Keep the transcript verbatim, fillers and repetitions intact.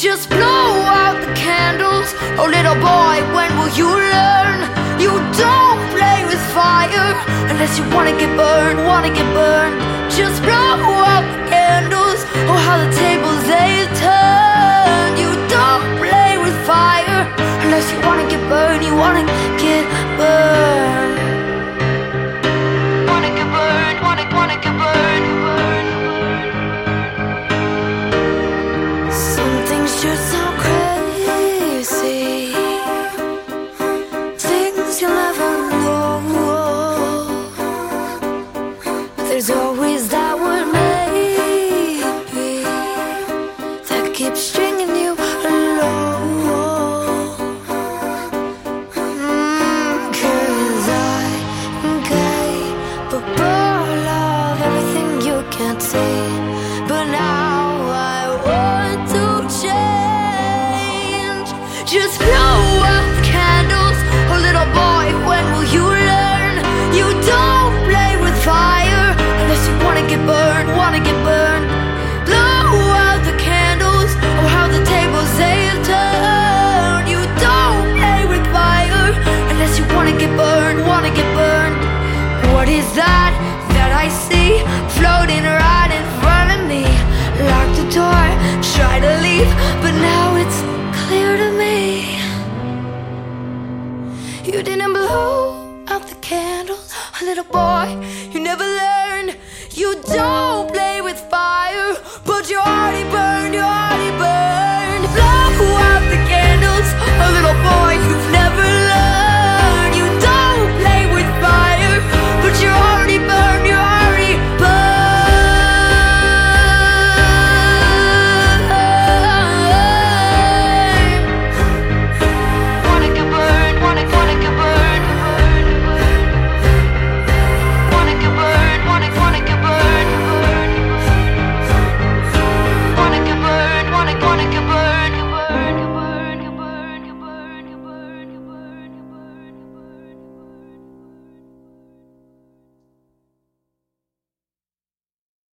Just blow out the candles. Oh little boy, when will you learn? You don't play with fire unless you wanna get burned, wanna get burned. Just blow out the candles. Oh how the